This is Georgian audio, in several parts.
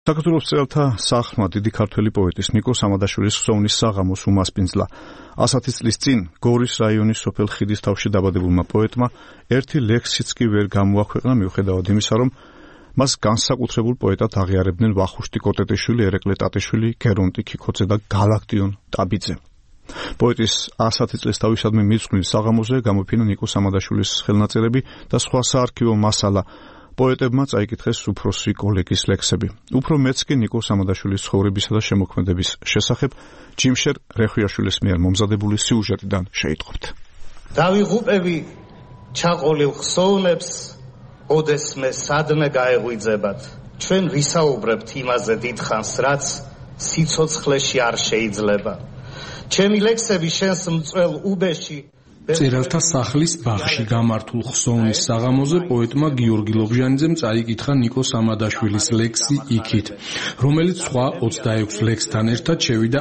საქართველოს მწერალთა სახლმა დიდი ქართველი პოეტის ნიკო სამადაშვილის ხსოვნის საღამოს უმასპინძლა. 100 წლის წინ გორის რაიონის სოფელ ხიდის თავში დაბადებულმა პოეტმა ერთი ლექსიც კი ვერ გამოაქვეყნა, მიუხედავად იმისა, რომ მას განსაკუთრებულ პოეტად აღიარებდნენ ვახუშტი კოტეტიშვილი, ერეკლე ტატიშვილი, გერონტი ქიქოძე და გალაქტიონ ტაბიძე. პოეტის 100 წლის თავისადმი მიწვნის საღამოზე გამოფინა ნიკო სამადაშვილის ხელნაწერები და სხვა საარქივო მასალა. პოეტებმა წაიკითხეს უფროსი კოლეგის ლექსები. უფრო მეც კი ნიკო სამადაშვილის ცხოვრებისა და შემოქმედების შესახებ ჯიმშერ რეხვიაშვილის მიერ მომზადებული სიუჟეტიდან შეიტყობთ. დავიღუპები ჩაყოლილ ხსოვნებს, ოდესმე სადმე გაეღვიძებათ. ჩვენ ვისაუბრებთ იმაზე დიდხანს, რაც სიცოცხლეში არ შეიძლება. ჩემი ლექსები შენს მწველ უბეში მწერალთა სახლის ბაღში გამართულ ხსოვნის საღამოზე პოეტმა გიორგი ლობჟანიძემ წაიკითხა ნიკო სამადაშვილის ლექსი იქით, რომელიც სხვა 26 ლექსთან ერთად შევიდა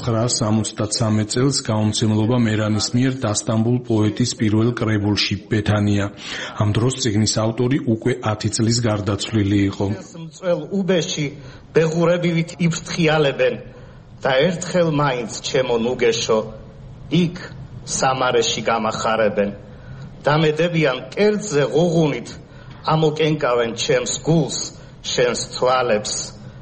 1973 წელს გამომცემლობა მერანის მიერ დასტამბულ პოეტის პირველ კრებულში ბეთანია. ამ დროს წიგნის ავტორი უკვე 10 წლის გარდაცვლილი იყო. მწველ უბეში ბეღურებივით იფრთხიალებენ და ერთხელ მაინც ჩემო ნუგეშო იქ სამარეში გამახარებენ. დამედებიან კერძზე ღუღუნით, ამოკენკავენ ჩემს გულს, შენს თვალებს,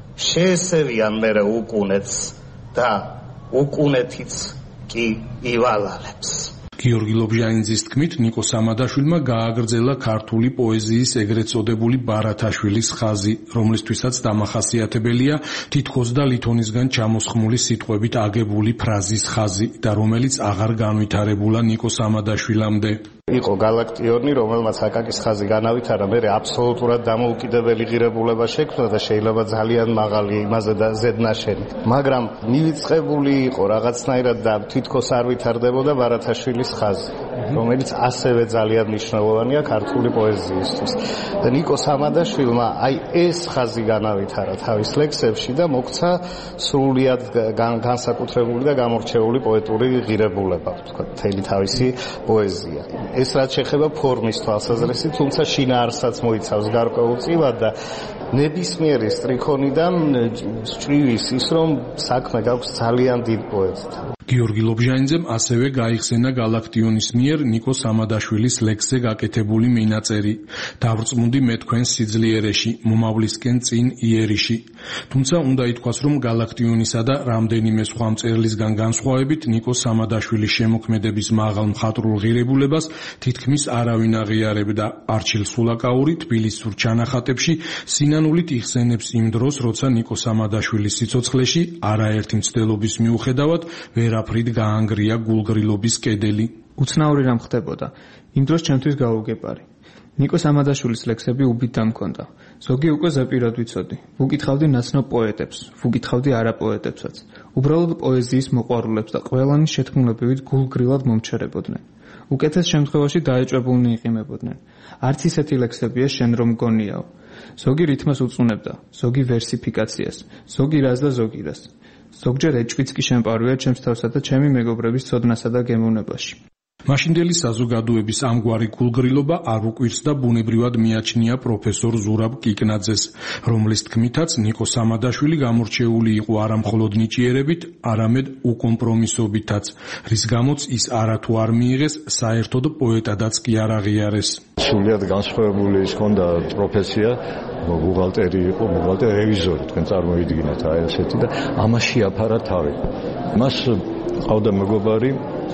შეესევიან მერე უკუნეთს და უკუნეთიც კი ივალალებს. გიორგი ლობჟანიძის თქმით, ნიკო სამადაშვილმა გააგრძელა ქართული პოეზიის ეგრეთ წოდებული ბარათაშვილის ხაზი, რომლისთვისაც დამახასიათებელია თითქოს და ლითონისგან ჩამოსხმული სიტყვებით აგებული ფრაზის ხაზი და რომელიც აღარ განვითარებულა ნიკო სამადაშვილამდე. იყო გალაქტიონი, რომელმაც აკაკის ხაზი განავითარა, მერე აბსოლუტურად დამოუკიდებელი ღირებულება შექმნა და შეიძლება ძალიან მაღალი იმაზე და ზედნაშენი. მაგრამ მივიწყებული იყო რაღაცნაირად და თითქოს არ ვითარდებოდა ბარათაშვილის ხაზი, რომელიც ასევე ძალიან მნიშვნელოვანია ქართული პოეზიისთვის. და ნიკო სამადაშვილმა აი ეს ხაზი განავითარა თავის ლექსებში და მოქცა სრულიად განსაკუთრებული და გამორჩეული პოეტური ღირებულება, თქვა, მთელი თავისი პოეზია. ეს რაც შეეხება ფორმის თვალსაზრისით, თუმცა შინაარსაც მოიცავს გარკვეულ წილად და ნებისმიერი სტრიქონიდან სჭრივის ის, რომ საქმე გაქვს ძალიან დიდ პოეტთან. გიორგი ლობჟანიძემ ასევე გაიხსენა გალაქტიონის მიერ ნიკო სამადაშვილის ლექსზე გაკეთებული მინაწერი. დავრწმუნდი მე თქვენ სიძლიერეში, მომავლისკენ წინ იერიში. თუმცა უნდა ითქვას, რომ გალაქტიონისა და რამდენიმე სხვა მწერლისგან განსხვავებით, ნიკო სამადაშვილის შემოქმედების მაღალ მხატვრულ ღირებულებას თითქმის არავინ აღიარებდა. არჩილ სულაკაური თბილისურ ჩანახატებში სინანულით იხსენებს იმ დროს, როცა ნიკო სამადაშვილის სიცოცხლეში არაერთი მცდელობის მიუხედავად ვერაფრით გაანგრია გულგრილობის კედელი. უცნაური რამ ხდებოდა. იმ დროს ჩემთვის გაუგებარი. ნიკო სამადაშვილის ლექსები უბით დამქონდა. ზოგი უკვე ზეპირად ვიცოდი. ვუკითხავდი ნაცნობ პოეტებს, ვუკითხავდი არაპოეტებსაც. უბრალოდ პოეზიის მოყვარულებს და ყველანი შეთქმულებებით გულგრილად მომჩერებოდნენ. უკეთეს შემთხვევაში დაეჭვებულნი იყიმებოდნენ. არც ისეთი ლექსებია შენ რომ გონიაო. ზოგი რითმას უწუნებდა, ზოგი ვერსიფიკაციას, ზოგი რას და ზოგი რას. ზოგჯერ ეჭვიც კი შემპარვია ჩემს თავსა და ჩემი მეგობრების ცოდნასა და გემოვნებაში. მაშინდელი საზოგადოების ამგვარი გულგრილობა არ უკვირს და ბუნებრივად მიაჩნია პროფესორ ზურაბ კიკნაძეს, რომლის თქმითაც ნიკო სამადაშვილი გამორჩეული იყო არა მხოლოდ ნიჭიერებით, არამედ უკომპრომისობითაც, რის გამოც ის არათუ არ მიიღეს, საერთოდ პოეტადაც კი არ აღიარეს. სრულიად განსხვავებული ის ჰქონდა პროფესია, ბუღალტერი იყო, ბუღალტერი რევიზორი, თქვენ წარმოიდგინეთ აი ასეთი და ამაში აფარა თავი. მას ყავდა მეგობარი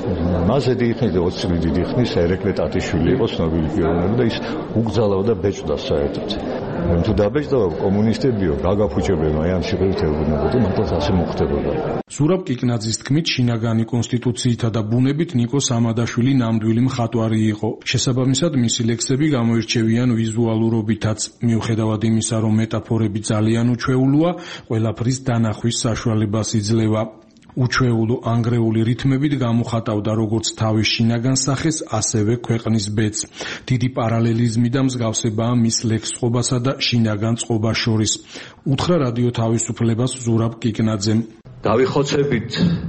მაზედი იქნის და 20 წელი დიდი ხნის ერეკლე ტატიშვილი იყო ცნობილი პიროვნება და ის უგზალავდა ბეჭდას საერთოდ. თუ დაბეჭდა კომუნისტებიო გაგაფუჭებენ აი ამ შეფერთებოდა და მართლაც ასე მოხდებოდა. ზურაბ კიკნაძის თქმით შინაგანი კონსტიტუციითა და ბუნებით ნიკო სამადაშვილი ნამდვილი მხატვარი იყო. შესაბამისად მისი ლექსები გამოირჩევიან ვიზუალურობითაც, მიუხედავად იმისა, რომ მეტაფორები ძალიან უჩვეულოა, ყველაფრის დანახვის საშუალებას იძლევა. უჩვეულო ანგრეული რითმებით გამოხატავდა როგორც თავის შინაგან სახეს, ასევე ქვეყნის ბედს. დიდი პარალელიზმი და მსგავსებაა მის ლექს წყობასა და შინაგან წყობას შორის. უთხრა რადიო თავისუფლებას ზურაბ კიკნაძემ. დავიხოცებით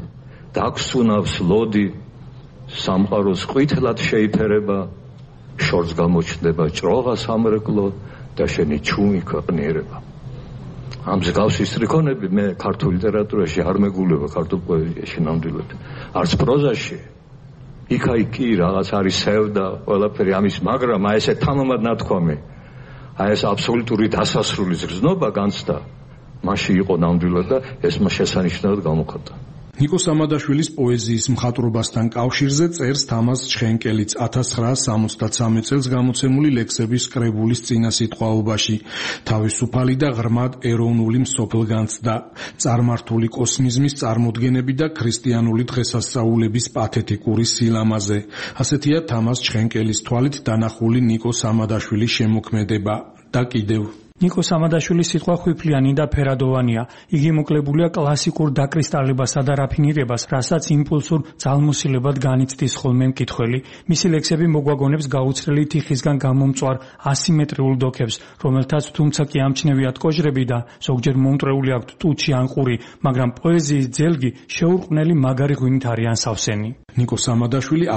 დაგვსუნავს ლოდი, სამყაროს ყვითლად შეიფერება, შორს გამოჩნდება ჭროღა სამრეკლო და შენი ჩუმი ქვეყნიერება. ამ მსგავსი სტრიქონები მე ქართულ ლიტერატურაში არ მეგულება, ქართულ პოეზიაში ნამდვილად. არც პროზაში. იქ კი რაღაც არის სევდა, ყველაფერი ამის, მაგრამ აი ესე თამამად ნათქვამი. აი ეს აბსოლუტური დასასრულის გზნობა განცდა. მაშინ იყო ნამდვილად და ეს შესანიშნავად გამოხატა. ნიკო სამადაშვილის პოეზიის მხატვრობასთან კავშირზე წერს თამაზ ჩხენკელიც 1963 წელს გამოცემული ლექსების კრებულის წინასიტყვაობაში. თავისუფალი და ღრმად ეროვნული მსოფლგანცდა, წარმართული კოსმიზმის წარმოდგენები და ქრისტიანული დღესასწაულების პათეტიკური სილამაზე. ასეთია თამაზ ჩხენკელის თვალით დანახული ნიკო სამადაშვილის შემოქმედება და კიდევ ნიკო სამადაშვილის სიტყვა ხვიფლიანი და ფერადოვანია. იგი მოკლებულია კლასიკურ დაკრისტალებასა და რაფინირებას, რასაც იმპულსურ ძალმოსილებად განიცდის ხოლმე მკითხველი. მისი ლექსები მოგვაგონებს გაუცრელი თიხისგან გამომწვარ ასიმეტრიულ დოქებს, რომელთაც თუმცა კი ამჩნევიათ კოჟრები და ზოგჯერ მომტრეული აქვთ ტუჩი ან ყური, მაგრამ პოეზიის ძელგი შეურყვნელი მაგარი ღვინით არიან სავსენი. ნიკო სამადაშვილი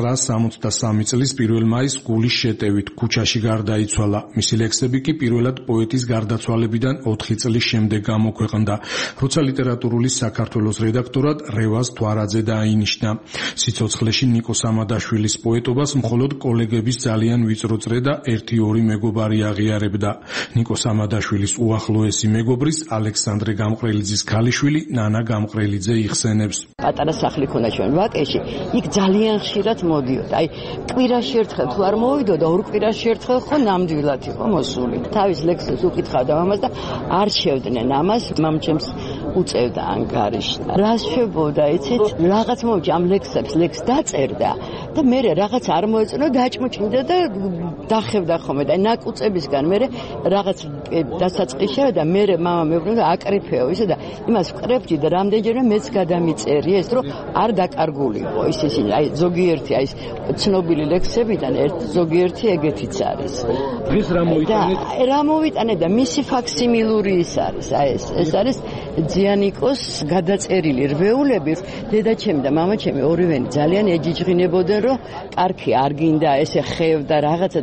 1963 წლის 1 მაისს გულის შეტევით ქუჩაში გარდაიცვალა. მისი ლექსები კი პირველად პოეტის გარდაცვალებიდან 4 წლის შემდეგ გამოქვეყნდა, როცა ლიტერატურული საქართველოს რედაქტორად რევაზ თვარაძე დაინიშნა. სიცოცხლეში ნიკო სამადაშვილის პოეტობას მხოლოდ კოლეგების ძალიან ვიწრო წრე და 1-2 მეგობარი აღიარებდა. ნიკო სამადაშვილის უახლოესი მეგობრის ალექსანდრე გამყრელიძის ქალიშვილი ნანა გამყრელიძე იხსენებს. პატარა სახლი ქონდა ჩვენ ვაკეში, იქ ძალიან ხშირად მოდიოდა. აი, კვირაში ერთხელ თუ არ მოვიდოდა, 2 კვირაში ერთხელ ხო ნამდვილად იყო მოსული. თავის ლექსებს უკითხავდა მამას და არ შევდნენ ამას, მამჩემს უწევდა ანგარიში. რა შვებოდა, იცით? რაღაც მომჭი ამ ლექს დაწერდა და მე რაღაც არ მოეწონა, დაჭმუჭინდა და დახევდა ხოლმე და ნაკუწებისგან მე რაღაც დასაწყისშია და მე მამა მეუბნება აკრიფეო ისე და იმას ვკრებდი და რამდენჯერმე მეც გადამიწერი ეს რომ არ დაკარგულიყო ისინი. აი ზოგიერთი აი ცნობილი ლექსებიდან ზოგიერთი ეგეთიც არის. დღეს რა მოიტანეთ? რა მოვიტანე და მისი ფაქსიმილური ის არის. აი ეს არის ძიანიკოს გადაწერილი რვეულები. დედაჩემი და მამაჩემი ორივენი ძალიან ეჯიჯღინებოდნენ რომ კარგი არ გინდა ესე ხევდა რაღაცა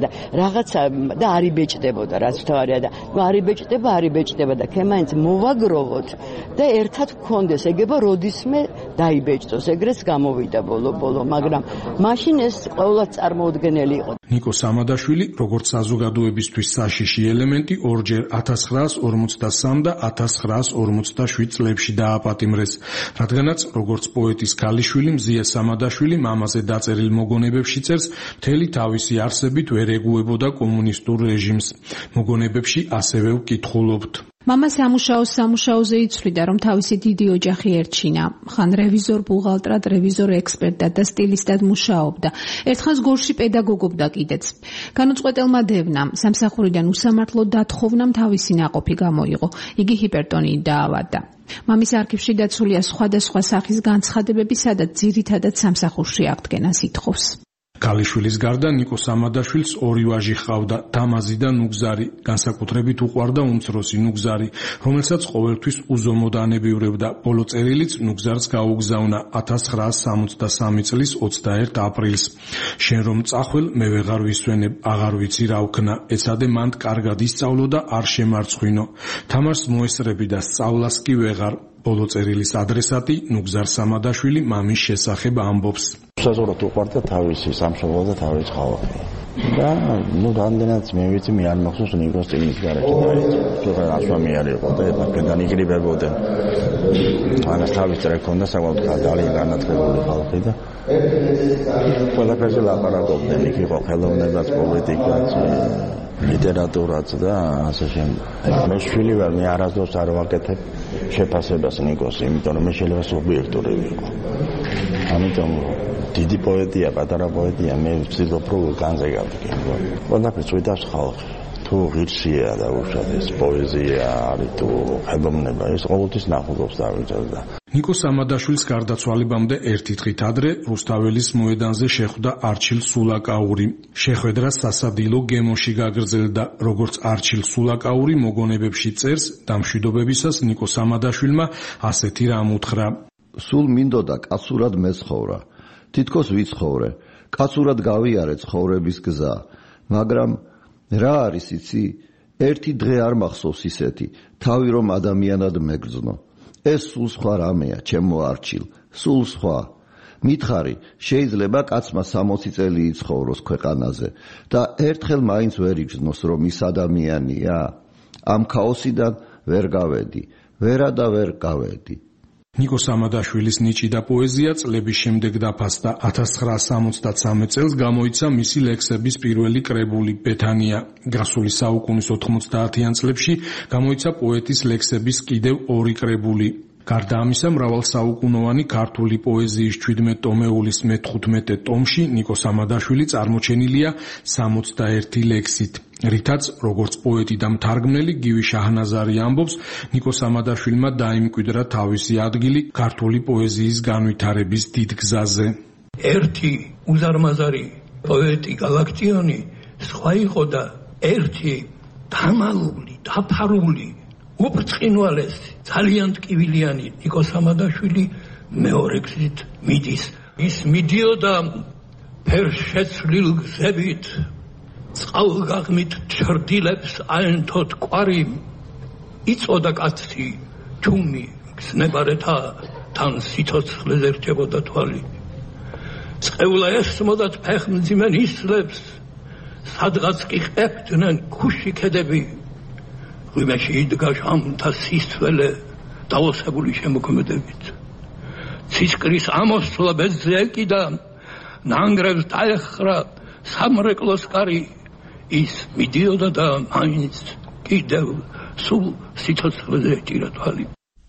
და არ იბეჭდებოდა რაც თავარია და არ იბეჭდება და ქემაინც მოვაგროვოთ და ერთად გქონდეს ეგება როდისმე დაიბეჭდოს ეგრეც გამოვიდა ბოლო მაგრამ მაშინ ეს ყოველად წარმოუდგენელი იყო. ნიკო სამადაშვილი როგორც საზოგადოებისთვის საშიში ელემენტი ორჯერ 1953 და 1957 წლებში დააპატიმრეს, რადგანაც როგორც პოეტის ქალიშვილი მზია სამადაშვილი მამაზე დაწერილ მოგონებებში წერს, მთელი თავისი არსებით ვერ ეგუებოდა კომუნისტურ რეჟიმს. მოგონებებში ასევე ვკითხულობთ. მამა სამუშაოზე იცვლიდა, რომ თავისი დიდი ოჯახი ერჩინა. ხან რევიზორ ბუღალტრად, რევიზორ ექსპერტად და სტილისტად მუშაობდა. ერთხანს გორში პედაგოგობდა კიდეც. განუწყვეტელმა დევნამ, სამსახურიდან უსამართლოდ დათხოვნამ თავისი ნაყოფი გამოიღო. იგი ჰიპერტონიით დაავადდა. მამის არქივში დაცულია სხვადასხვა სახის განცხადებები, სადაც ძირითადად სამსახურში აღდგენას ითხოვს. ქალიშვილის გარდა ნიკო სამადაშვილს 2 ვაჟი ჰყავდა, თამაზი და ნუგზარი. განსაკუთრებით უყვარდა უმცროსი ნუგზარი, რომელსაც ყოველთვის უზომოდ ანებივრებდა. ბოლო წერილიც ნუგზარს გაუგზავნა 1963 წლის 21 აპრილს. შენ რომ წახვალ, მე ვეღარ ვისვენებ, აღარ ვიცი რა ვქნა. ეცადე მან კარგად ისწავლო და არ შემარცხვინო. თამარს მოესწრები და სწავლას კი ვეღარ. ბოლო წერილის ადრესატი ნუგზარ სამადაშვილი მამის შესახებ ამბობს. საზოგადოებრივ უყვარდა თავისი სამშობლო და თავისი ქალაქი. და რამდენად მე ვიცი, მე არ მახსოვს ნიკოს წინის გარეთ და ასვამი არ იყო და ეპარქიდან იგრიბებოდნენ. ამას თავის წერა ქონდა საკმაოდ ძალიან განათლებული ხალხი და ყველაფერზე ლაპარაკობდნენ, იქ იყო ხელოვნებაც, პოლიტიკაც, ლიტერატურაც და ასე შემდეგ. მე შვილი ვარ, მე არასდროს არ ვაკეთებ შეფასებას ნიკოს, იმიტომ რომ მე შეიძლება სუბიექტური ვიყო. ამიტომ დიდი პოეტია, პატარა პოეტია, მე ვცდილობ რომ განზე გავდგენ. ყველაფერს ვიტავს ხალხი. თუ ღირსია და უშუალოდ ეს პოეზია არის თუ ხელოვნება, ეს ყოველთვის ნახულობს დავიწყდა. ნიკო სამადაშვილის გარდაცვალებამდე ერთი დღით ადრე რუსთაველის მოედანზე შეხვდა არჩილ სულაკაური. შეხვედრა სასადილო გემოში გაგრძელდა. როგორც არჩილ სულაკაური მოგონებებში წერს, დამშვიდობებისას ნიკო სამადაშვილმა ასეთი რამ უთხრა. სულ მინდოდა კაცურად მეცხოვრა. თითქოს ვიცხოვრე, კაცურად გავიარე ცხოვრების გზა, მაგრამ რა არის იცი? ერთი დღე არ მახსოვს ისეთი, თავი რომ ადამიანად მეგრძნო. ეს სულ სხვა რამეა, ჩემო არჩილ, სულ სხვა. მითხარი, შეიძლება კაცმა 60 წელი იცხოვროს ქვეყანაზე და ერთხელ მაინც ვერ იგრძნოს, რომ ის ადამიანია? ამ ქაოსიდან ვერ გავედი, ვერა და ვერ გავედი. ნიკო სამადაშვილის ნიჭი და პოეზია წლების შემდეგ დაფასდა. 1973 წელს გამოიცა მისი ლექსების პირველი კრებული ბეთანია. გასული საუკუნის 90-იან წლებში გამოიცა პოეტის ლექსების კიდევ 2 კრებული. გარდა ამისა, მრავალსაუკუნოვანი ქართული პოეზიის 17 ტომეულის მე-15 ტომში ნიკო სამადაშვილი წარმოჩენილია 61 ლექსით. რითაც, როგორც პოეტი და მთარგმნელი გივი შაჰნაზარი ამბობს, ნიკო სამადაშვილმა დაიმკვიდრა თავისი ადგილი ქართული პოეზიის განვითარების დიდ გზაზე. ერთი უზარმაზარი პოეტი გალაქტიონი სხვა იყო და ერთი დამალული, დაფარული, უბრწყინვალესი, ძალიან ტკივილიანი ნიკო სამადაშვილი მეორე გზით მიდის. ის მიდიოდა ფერშეცვლილ გზებით, წყალგაღმით ჩრდილებს აენთოთ კვარი, იწოდა კაცი ჩუმი გზნებარეთა, თან სიცოცხლეზე რჩებოდა თვალი. წყევლა ესმოდათ ფეხმძიმენ ისლებს, სადღაც კი ყებდნენ ქუში ქედები. ღვიმეში იდგა ჟამთა სისწველე დაოსებული შემოქმედებით. ცისკრის ამოსვლა ბეძზე ეკიდა, ნანგრევს დაეხრა სამრეკლოს კარი. ის მიდიოდა და მაინც კიდევ სულ სიცოცხლეზე ეჭირა თვალი.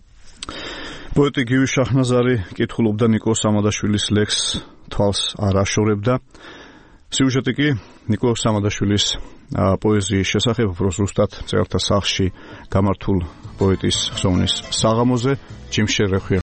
პოეტი გივი შაჰნაზარი კითხულობდა ნიკო სამადაშვილის ლექსს, თვალს არ აშორებდა. სიუჟეტი კი ნიკო სამადაშვილის პოეზიის შესახებ უფრო ზუსტად მწერალთა სახლში გამართულ პოეტის ხსოვნის საღამოზე. ჯიმ შერეხვია